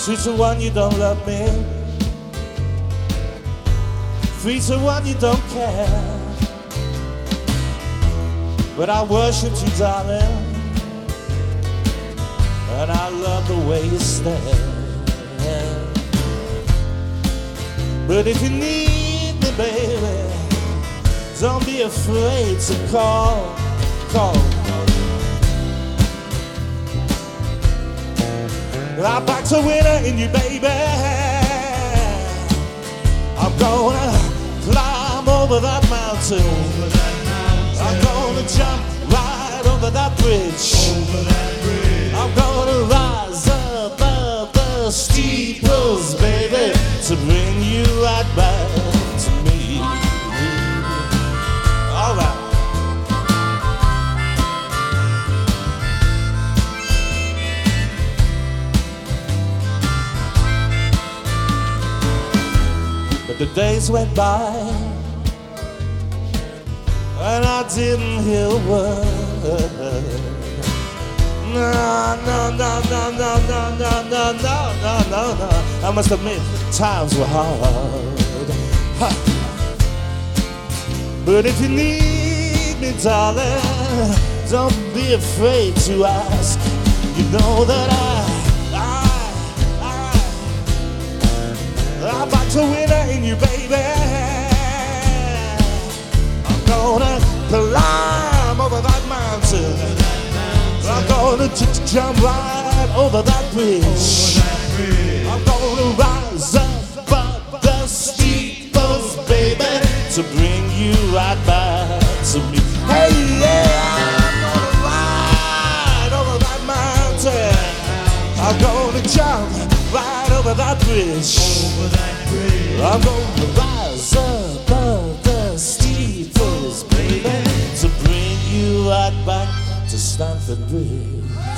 2 to 1, you don't love me. 3 to 1, you don't care. But I worship you, darling, and I love the way you stare. But if you need me, baby, don't be afraid to call. I'm back to winner in you, baby. I'm gonna climb over that mountain. I'm gonna jump right over that bridge. I'm gonna rise above the steeples, baby, to bring you right back to me. All right. But the days went by and I didn't hear a word. No. I must admit, times were hard. But if you need me, darling, don't be afraid to ask. You know that I'm back to winner in you, baby. I'm gonna climb over that mountain. I'm gonna jump right over that bridge. I'm gonna rise above the steeples, baby, to bring you right back to me. Hey, yeah, I'm gonna ride over that mountain. I'm gonna jump right over that bridge. I'm gonna rise above the steeples, baby, to bring you right back to Stamford Bridge.